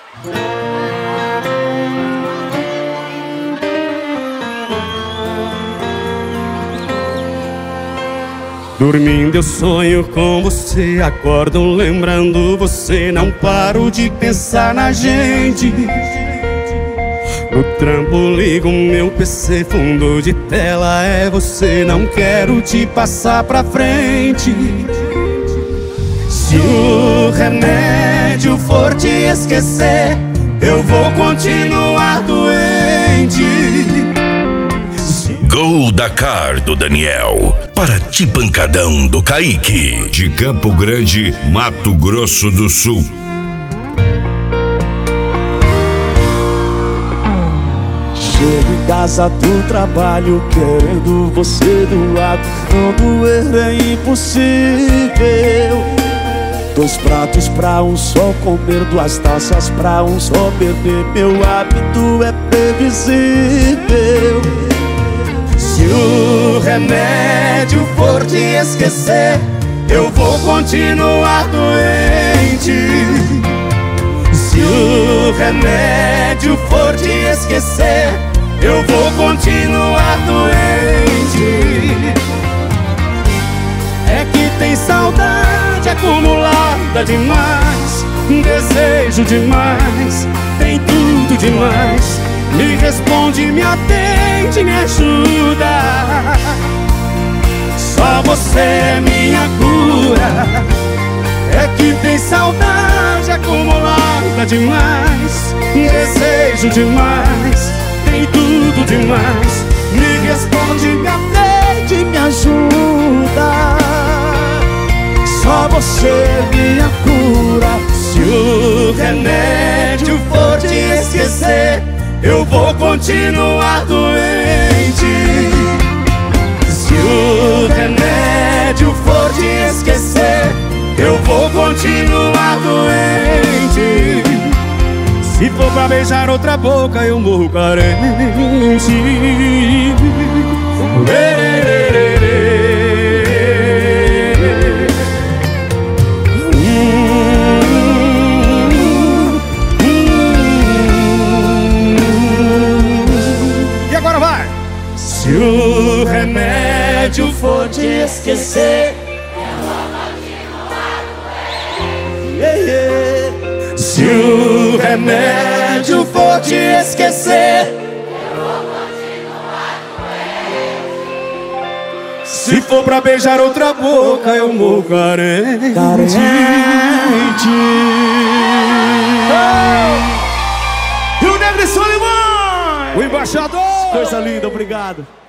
Dormindo eu sonho com você, acordo lembrando você. Não paro de pensar na gente. No trampo ligo meu PC, fundo de tela é você. Não quero te passar pra frente. Se o remédio for te esquecer, eu vou continuar doente. Gol da Car do Daniel, Paraty Pancadão do Kaique, de Campo Grande, Mato Grosso do Sul. Chego em casa do trabalho querendo você do lado. Não doer é impossível. 2 pratos pra um só comer, 2 taças pra um só beber. Meu hábito é previsível. Se o remédio for te esquecer, eu vou continuar doente. Se o remédio for te esquecer, eu vou continuar doente. É que tem saudade acumulada demais, desejo demais, tem tudo demais. Me responde, me atende, me ajuda. Só você é minha cura. É que tem saudade acumulada demais, desejo demais, tem tudo demais. Me responde, me atende, me ajuda. Só você é minha cura. Se o remédio for te esquecer, eu vou continuar doente. Se o remédio for te esquecer, eu vou continuar doente. Se for pra beijar outra boca, eu morro carente. Se o remédio for te esquecer, eu vou continuar doente. Se o remédio for te esquecer, eu vou continuar doente. Se for pra beijar outra boca, eu morro carente. E o Negro Solimões, o embaixador. coisa linda, obrigado.